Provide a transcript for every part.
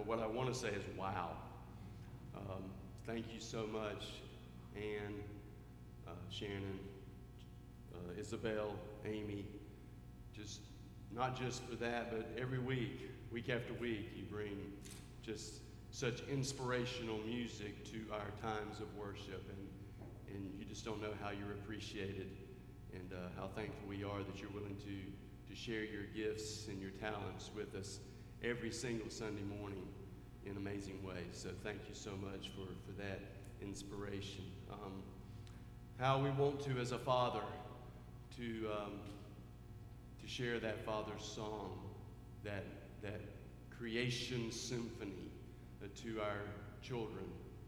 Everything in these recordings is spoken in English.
but what I want to say is wow. Thank you so much, Ann, Shannon, Isabel, Amy, not just for that, but every week after week, you bring just such inspirational music to our times of worship, and you just don't know how you're appreciated and how thankful we are that you're willing to share your gifts and your talents with us every single Sunday morning in amazing ways. So thank you so much for that inspiration. How we want to, as a father, to share that father's song, that creation symphony to our children.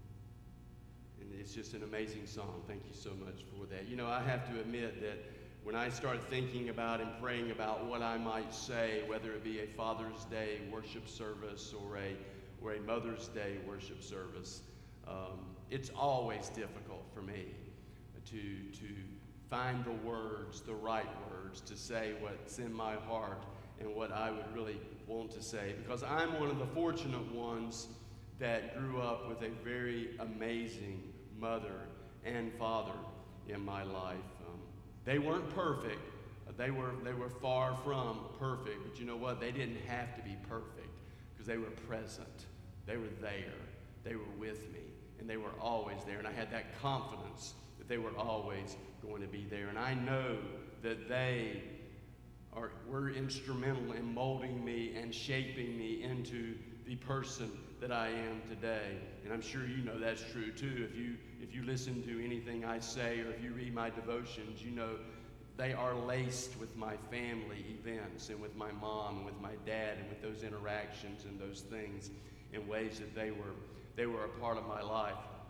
And it's just an amazing song. Thank you so much for that. You know, I have to admit that when I started thinking about and praying about what I might say, whether it be a Father's Day worship service or a Mother's Day worship service, it's always difficult for me to find the right words to say what's in my heart and what I would really want to say, because I'm one of the fortunate ones that grew up with a very amazing mother and father in my life. They weren't perfect. They were far from perfect, but you know what? They didn't have to be perfect because they were present. They were there. They were with me, and they were always there. And I had that confidence that they were always going to be there. And I know that they were instrumental in molding me and shaping me into the person that I am today. And I'm sure you know that's true too. If you listen to anything I say or if you read my devotions, you know they are laced with my family events and with my mom and with my dad and with those interactions and those things in ways that they were a part of my life.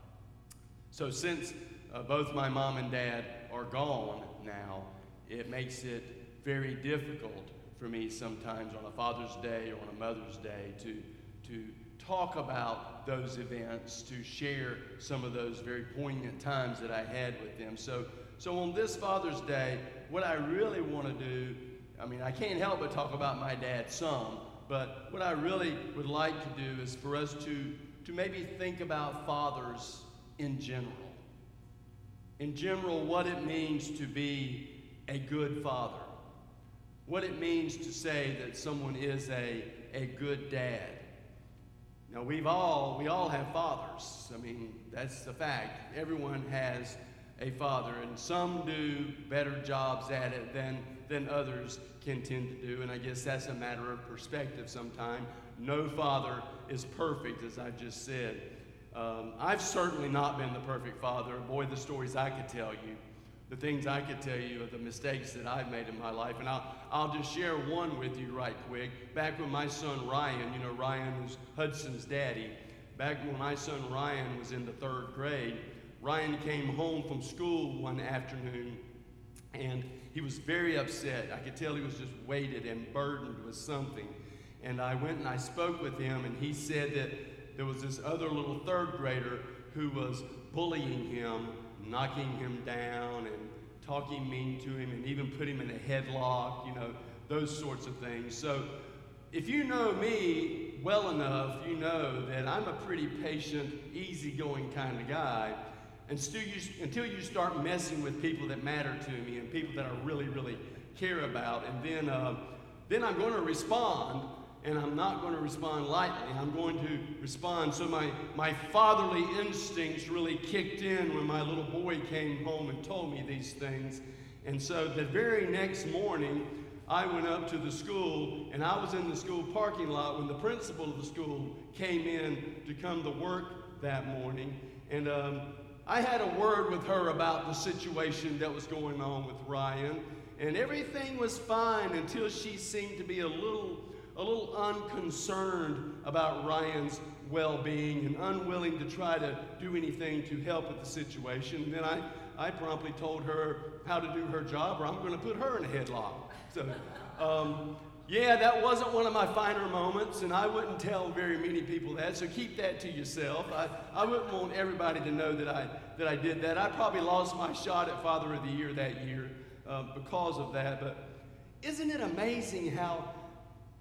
So since both my mom and dad are gone now, it makes it very difficult for me sometimes on a Father's Day or on a Mother's Day to talk about those events, to share some of those very poignant times that I had with them. So on this Father's Day, what I really want to do, I mean, I can't help but talk about my dad some, but what I really would like to do is for us to maybe think about fathers in general. In general, what it means to be a good father. What it means to say that someone is a good dad. Now, we all have fathers. I mean, that's the fact. Everyone has a father, and some do better jobs at it than others can tend to do, and I guess that's a matter of perspective sometimes. No father is perfect, as I've just said. I've certainly not been the perfect father. Boy, the stories I could tell you, the things I could tell you of the mistakes that I've made in my life. And I'll just share one with you right quick. Back when my son Ryan, you know, Ryan was Hudson's daddy. Back when my son Ryan was in the 3rd grade, Ryan came home from school one afternoon, and he was very upset. I could tell he was just weighted and burdened with something. And I went and I spoke with him, and he said that there was this other little 3rd grader who was bullying him, knocking him down and talking mean to him and even put him in a headlock, you know, those sorts of things. So if you know me well enough, you know that I'm a pretty patient, easygoing kind of guy. And until you start messing with people that matter to me and people that I really, really care about, and then I'm going to respond, and I'm not going to respond lightly. I'm going to respond. So my fatherly instincts really kicked in when my little boy came home and told me these things. And so the very next morning, I went up to the school, and I was in the school parking lot when the principal of the school came in to come to work that morning. And I had a word with her about the situation that was going on with Ryan, and everything was fine until she seemed to be a little unconcerned about Ryan's well-being and unwilling to try to do anything to help with the situation. And then I promptly told her how to do her job, or I'm going to put her in a headlock. So, yeah, that wasn't one of my finer moments, and I wouldn't tell very many people that, so keep that to yourself. I wouldn't want everybody to know that I did that. I probably lost my shot at Father of the Year that year because of that. But isn't it amazing how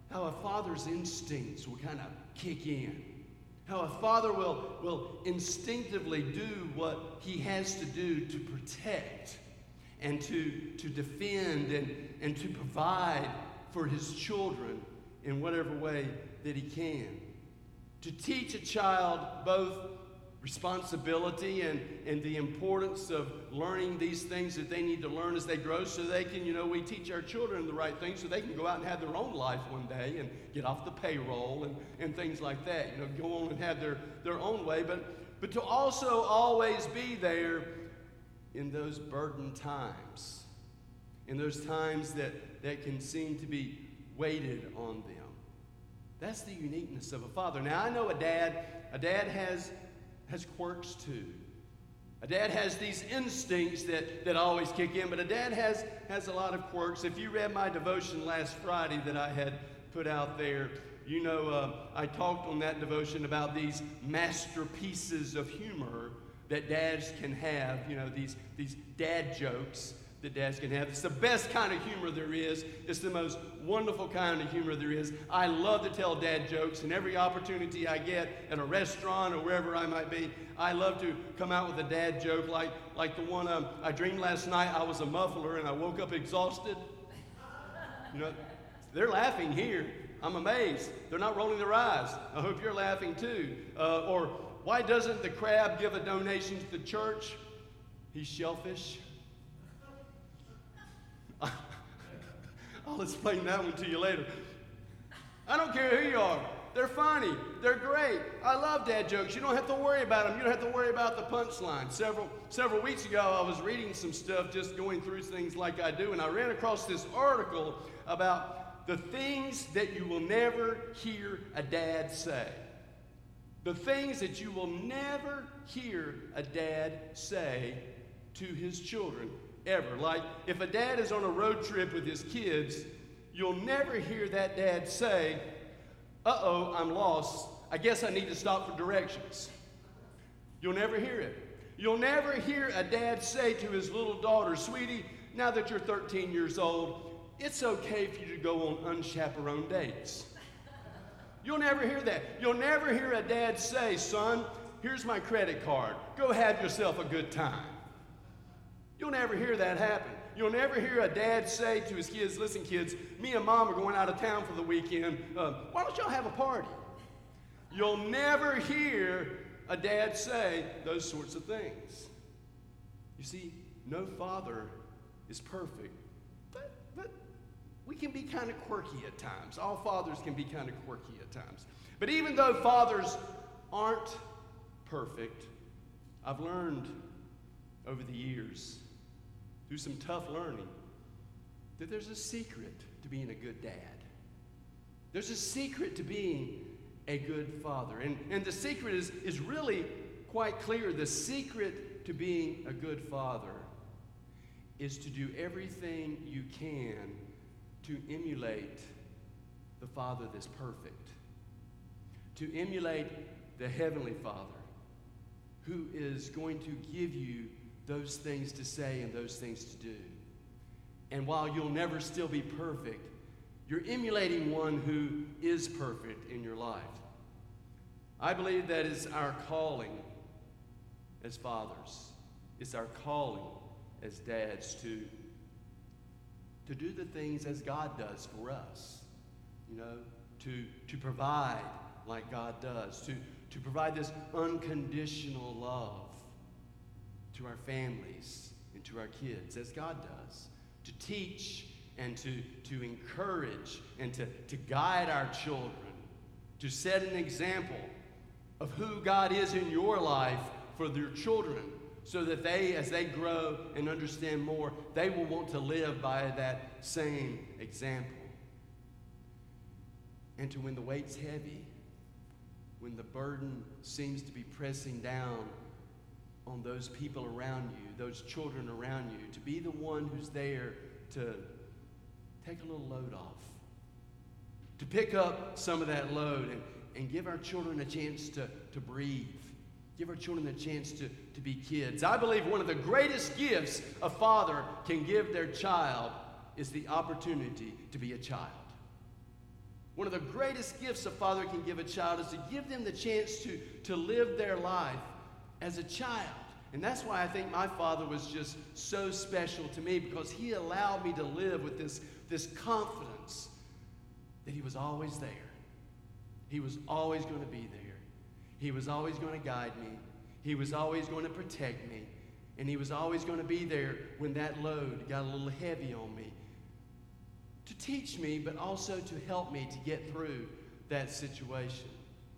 how a father's instincts will kind of kick in. How a father will instinctively do what he has to do to protect and to defend and to provide for his children in whatever way that he can. To teach a child both responsibility and the importance of learning these things that they need to learn as they grow so they can, we teach our children the right things so they can go out and have their own life one day and get off the payroll and things like that. Go on and have their own way, but to also always be there in those burdened times, in those times that can seem to be weighted on them. That's the uniqueness of a father. Now, I know a dad has quirks too. A dad has these instincts that always kick in, but a dad has a lot of quirks. If you read my devotion last Friday that I had put out there, I talked on that devotion about these masterpieces of humor that dads can have, these dad jokes that dads can have. It's the best kind of humor there is. It's the most wonderful kind of humor there is. I love to tell dad jokes, and every opportunity I get at a restaurant or wherever I might be, I love to come out with a dad joke like the one I dreamed last night I was a muffler and I woke up exhausted. They're laughing here. I'm amazed. They're not rolling their eyes. I hope you're laughing too. Or why doesn't the crab give a donation to the church? He's shellfish. I'll explain that one to you later. I don't care who you are. They're funny. They're great. I love dad jokes. You don't have to worry about them. You don't have to worry about the punchline. Several weeks ago, I was reading some stuff, just going through things like I do, and I ran across this article about the things that you will never hear a dad say. The things that you will never hear a dad say to his children. Ever. Like, if a dad is on a road trip with his kids, you'll never hear that dad say, "Uh-oh, I'm lost. I guess I need to stop for directions." You'll never hear it. You'll never hear a dad say to his little daughter, "Sweetie, now that you're 13 years old, it's okay for you to go on unchaperoned dates." You'll never hear that. You'll never hear a dad say, "Son, here's my credit card. Go have yourself a good time." You'll never hear that happen. You'll never hear a dad say to his kids, "Listen, kids, me and Mom are going out of town for the weekend. Why don't y'all have a party?" You'll never hear a dad say those sorts of things. You see, no father is perfect, but we can be kind of quirky at times. All fathers can be kind of quirky at times. But even though fathers aren't perfect, I've learned over the years, through some tough learning, that there's a secret to being a good dad. There's a secret to being a good father. And the secret is really quite clear. The secret to being a good father is to do everything you can to emulate the Father that's perfect. To emulate the Heavenly Father who is going to give you those things to say and those things to do. And while you'll never still be perfect, you're emulating one who is perfect in your life. I believe that is our calling as fathers. It's our calling as dads to do the things as God does for us. To provide like God does, to provide this unconditional love to our families and to our kids, as God does, to teach and to encourage and to guide our children, to set an example of who God is in your life for their children, so that they, as they grow and understand more, they will want to live by that same example. And to when the weight's heavy, when the burden seems to be pressing down on those people around you, those children around you, to be the one who's there to take a little load off, to pick up some of that load and give our children a chance to breathe, give our children a chance to be kids. I believe one of the greatest gifts a father can give their child is the opportunity to be a child. One of the greatest gifts a father can give a child is to give them the chance to live their life as a child. And that's why I think my father was just so special to me, because he allowed me to live with this confidence that he was always there. He was always going to be there. He was always going to guide me. He was always going to protect me. And he was always going to be there when that load got a little heavy on me, to teach me, but also to help me to get through that situation.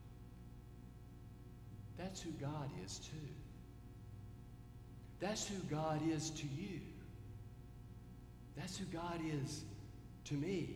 That's who God is too. That's who God is to you. That's who God is to me.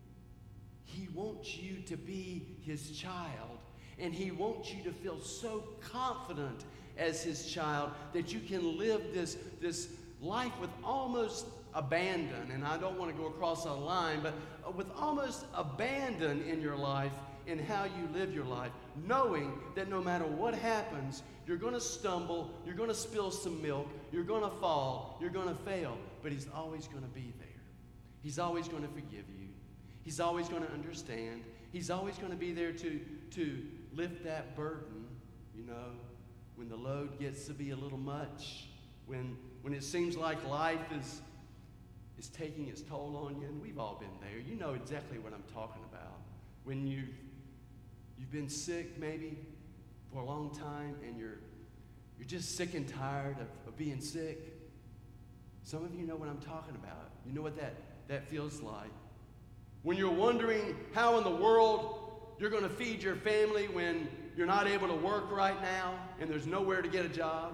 He wants you to be his child, and he wants you to feel so confident as his child that you can live this life with almost abandon. And I don't want to go across a line, but with almost abandon in your life, in how you live your life, knowing that no matter what happens, you're going to stumble, you're going to spill some milk, you're going to fall, you're going to fail, but he's always going to be there. He's always going to forgive you. He's always going to understand. He's always going to be there to lift that burden, when the load gets to be a little much, when it seems like life is taking its toll on you. And we've all been there. You know exactly what I'm talking about. When you've been sick maybe for a long time, and you're just sick and tired of being sick. Some of you know what I'm talking about. You know what that feels like. When you're wondering how in the world you're going to feed your family when you're not able to work right now and there's nowhere to get a job.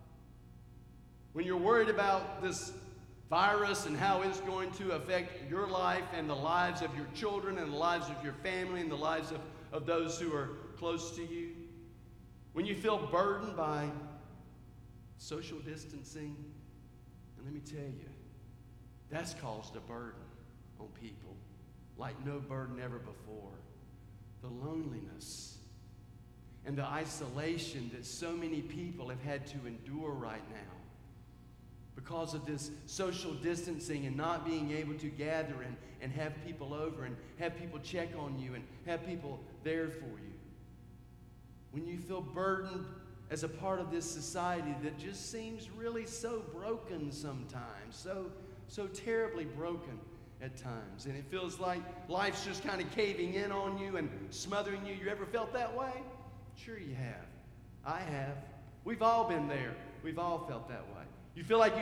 When you're worried about this virus and how it's going to affect your life and the lives of your children and the lives of your family and the lives of those who are close to you. When you feel burdened by social distancing, and let me tell you, that's caused a burden on people like no burden ever before. The loneliness and the isolation that so many people have had to endure right now because of this social distancing and not being able to gather and have people over and have people check on you and have people there for you. When you feel burdened as a part of this society that just seems really so broken sometimes, so terribly broken at times, and it feels like life's just kind of caving in on you and smothering you. You ever felt that way? Sure you have. I have. We've all been there. We've all felt that way. You feel like you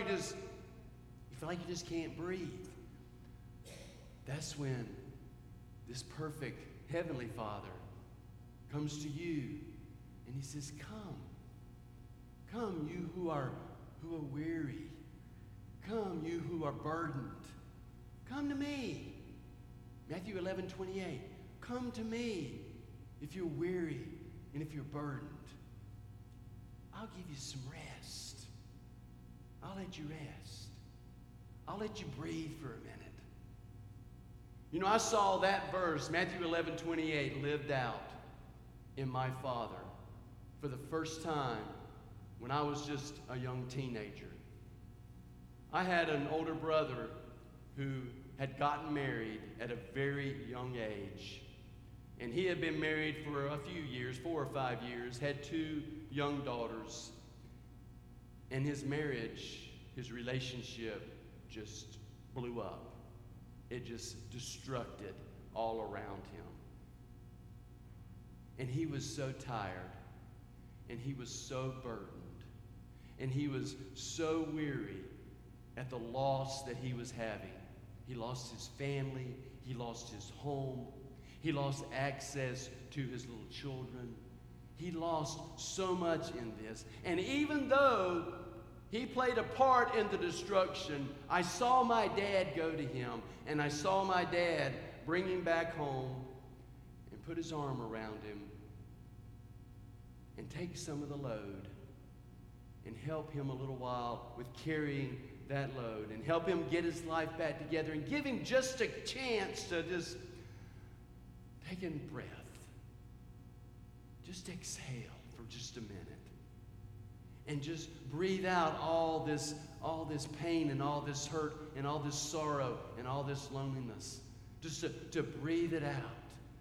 just can't breathe. That's when this perfect Heavenly Father comes to you and he says, Come, you who are weary. Come, you who are burdened. Come to me. Matthew 11:28. Come to me if you're weary and if you're burdened. I'll give you some rest. I'll let you rest. I'll let you breathe for a minute. You know, I saw that verse, Matthew 11:28, lived out in my father for the first time when I was just a young teenager. I had an older brother who had gotten married at a very young age. And he had been married for a few years, 4 or 5 years, had 2 young daughters. And his marriage, his relationship just blew up. It just destructed all around him. And he was so tired, and he was so burdened, and he was so weary at the loss that he was having. He lost his family, he lost his home, he lost access to his little children. He lost so much in this. And even though he played a part in the destruction, I saw my dad go to him, and I saw my dad bring him back home and put his arm around him and take some of the load and help him a little while with carrying that load and help him get his life back together and give him just a chance to just take in breath. Just exhale for just a minute. And just breathe out all this pain and all this hurt and all this sorrow and all this loneliness. Just to breathe it out.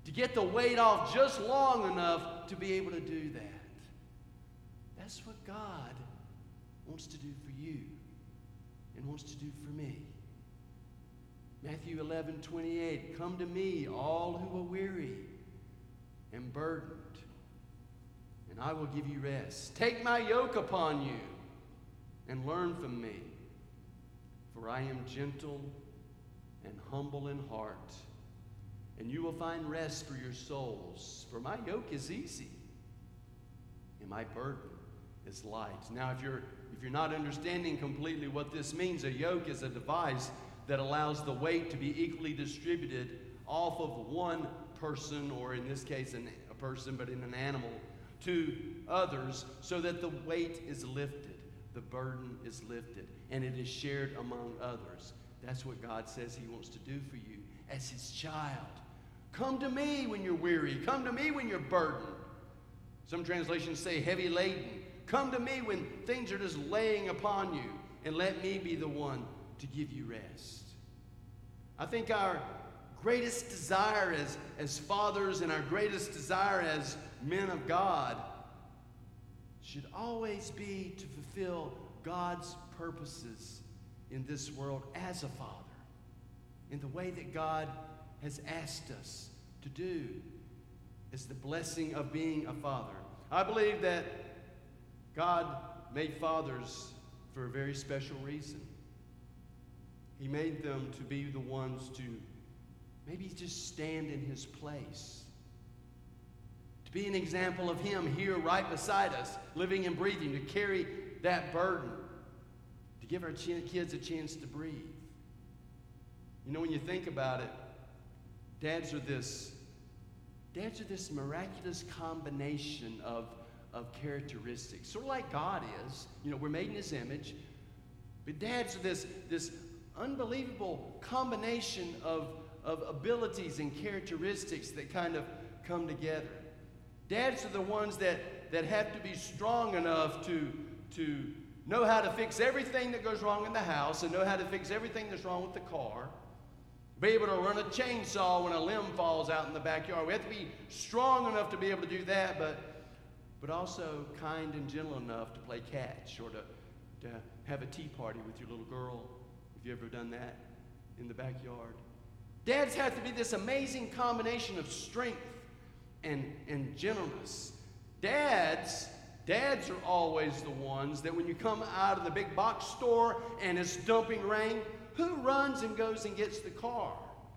to get the weight off just long enough to be able to do that. That's what God wants to do for you and wants to do for me. Matthew 11:28, come to me, all who are weary and burdened, and I will give you rest. Take my yoke upon you and learn from me, for I am gentle and humble in heart, and you will find rest for your souls. For my yoke is easy, and my burden is light. Now, if you're not understanding completely what this means, a yoke is a device that allows the weight to be equally distributed off of one person, or in this case, a person, but in an animal, to others, so that the weight is lifted, the burden is lifted, and it is shared among others. That's what God says He wants to do for you as His child. Come to me when you're weary. Come to me when you're burdened. Some translations say heavy laden. Come to me when things are just laying upon you, and let me be the one to give you rest. I think our greatest desire as fathers and our greatest desire as men of God should always be to fulfill God's purposes in this world as a father, in the way that God has asked us to do, is the blessing of being a father. I believe that God made fathers for a very special reason. He made them to be the ones to maybe just stand in His place, to be an example of Him here right beside us, living and breathing, to carry that burden, to give our kids a chance to breathe. You know, when you think about it, dads are this miraculous combination of characteristics, sort of like God is. You know, we're made in His image, but dads are this unbelievable combination of abilities and characteristics that kind of come together. Dads are the ones that have to be strong enough to know how to fix everything that goes wrong in the house and know how to fix everything that's wrong with the car. Be able to run a chainsaw when a limb falls out in the backyard. We have to be strong enough to be able to do that, but also kind and gentle enough to play catch or to have a tea party with your little girl. Have you ever done that in the backyard? Dads have to be this amazing combination of strength and gentleness. Dads are always the ones that when you come out of the big box store and it's dumping rain, who runs and goes and gets the car?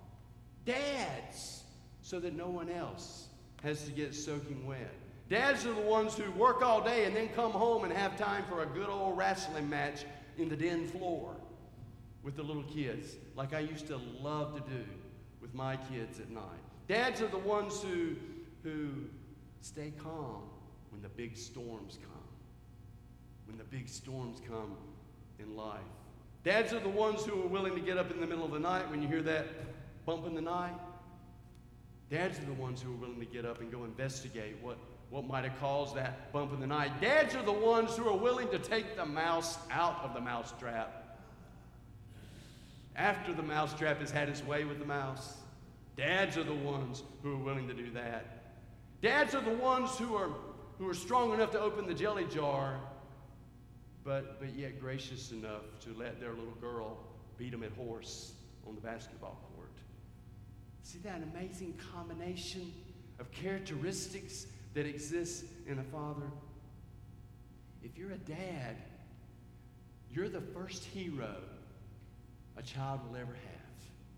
Dads, so that no one else has to get soaking wet. Dads are the ones who work all day and then come home and have time for a good old wrestling match in the den floor with the little kids, like I used to love to do with my kids at night. Dads are the ones who stay calm when the big storms come. When the big storms come in life. Dads are the ones who are willing to get up in the middle of the night when you hear that bump in the night. Dads are the ones who are willing to get up and go investigate what might have caused that bump in the night. Dads are the ones who are willing to take the mouse out of the mousetrap after the mousetrap has had its way with the mouse. Dads are the ones who are willing to do that. Dads are the ones who are strong enough to open the jelly jar, but yet gracious enough to let their little girl beat them at horse on the basketball court. See that amazing combination of characteristics that exists in a father? If you're a dad, you're the first hero a child will ever have.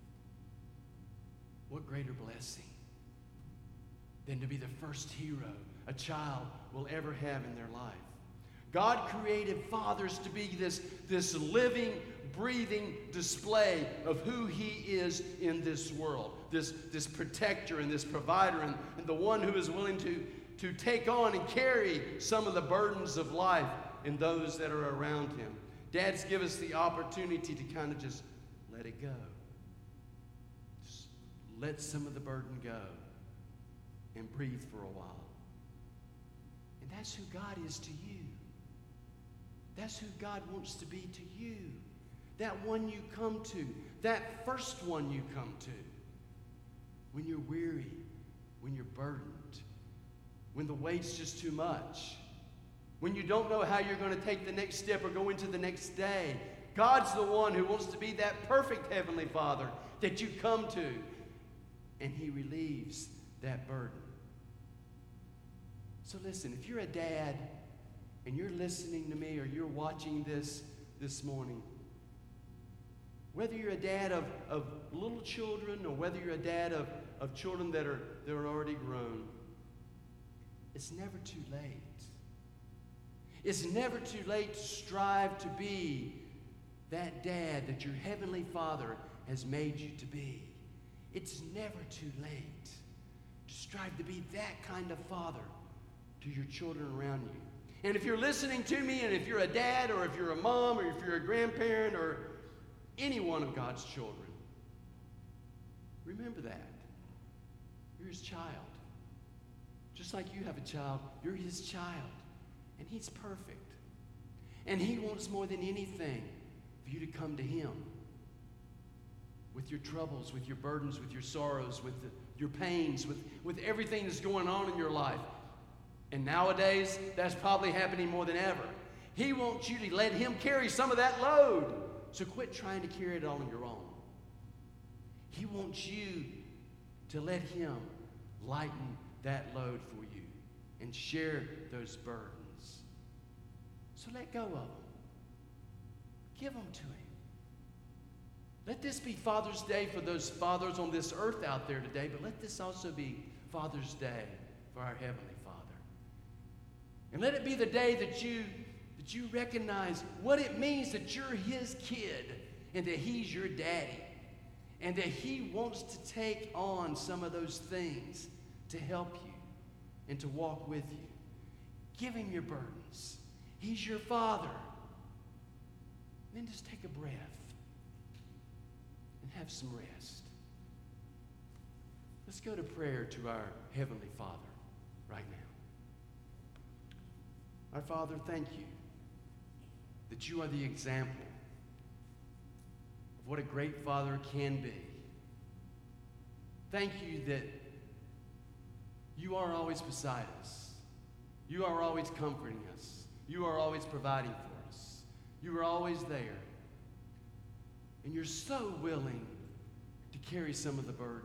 What greater blessing than to be the first hero a child will ever have in their life. God created fathers to be this living, breathing display of who He is in this world. This protector and this provider and the one who is willing to take on and carry some of the burdens of life in those that are around Him. Dads give us the opportunity to kind of just let it go. Just let some of the burden go and breathe for a while. And that's who God is to you. That's who God wants to be to you. That one you come to. That first one you come to. When you're weary when you're burdened, when the weight's just too much, when you don't know how you're going to take the next step or go into the next day. God's the one who wants to be that perfect Heavenly Father that you come to, and He relieves that burden. So listen, if you're a dad and you're listening to me or you're watching this morning, whether you're a dad of little children or whether you're a dad of children that are already grown, it's never too late. It's never too late to strive to be that dad that your Heavenly Father has made you to be. It's never too late to strive to be that kind of father to your children around you. And if you're listening to me, and if you're a dad or if you're a mom or if you're a grandparent or any one of God's children, remember that. You're His child. Just like you have a child, you're His child. And He's perfect. And He wants more than anything for you to come to Him with your troubles, with your burdens, with your sorrows, with your pains, with everything that's going on in your life. And nowadays, that's probably happening more than ever. He wants you to let Him carry some of that load. So quit trying to carry it all on your own. He wants you to let Him lighten that load for you and share those burdens. So let go of them. Give them to Him. Let this be Father's Day for those fathers on this earth out there today, but let this also be Father's Day for our Heavenly Father. And let it be the day that you recognize what it means that you're His kid and that He's your daddy and that He wants to take on some of those things to help you and to walk with you. Give Him your burdens. He's your Father. And then just take a breath and have some rest. Let's go to prayer to our Heavenly Father right now. Our Father, thank you that you are the example of what a great father can be. Thank you that you are always beside us. You are always comforting us. You are always providing for us. You are always there. And you're so willing to carry some of the burden.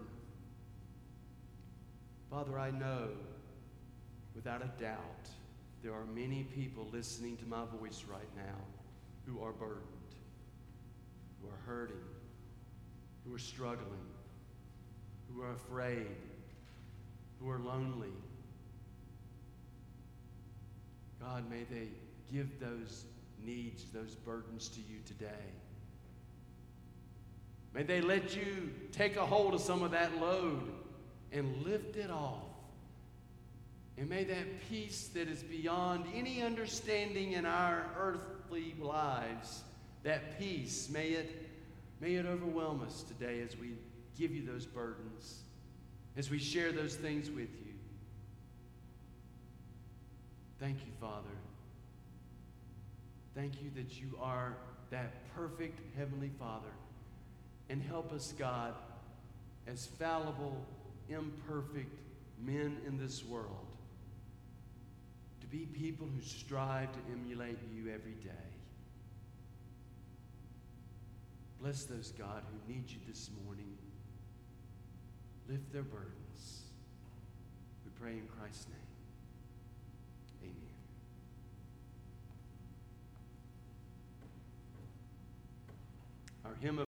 Father, I know without a doubt there are many people listening to my voice right now who are burdened, who are hurting, who are struggling, who are afraid, who are lonely. God, may they give those needs, those burdens to you today. May they let you take a hold of some of that load and lift it off. And may that peace that is beyond any understanding in our earthly lives, that peace, may it overwhelm us today as we give you those burdens, as we share those things with you. Thank you, Father. Thank you that you are that perfect Heavenly Father. And help us, God, as fallible, imperfect men in this world, to be people who strive to emulate you every day. Bless those, God, who need you this morning. Lift their burdens. We pray in Christ's name. Amen. Our hymn of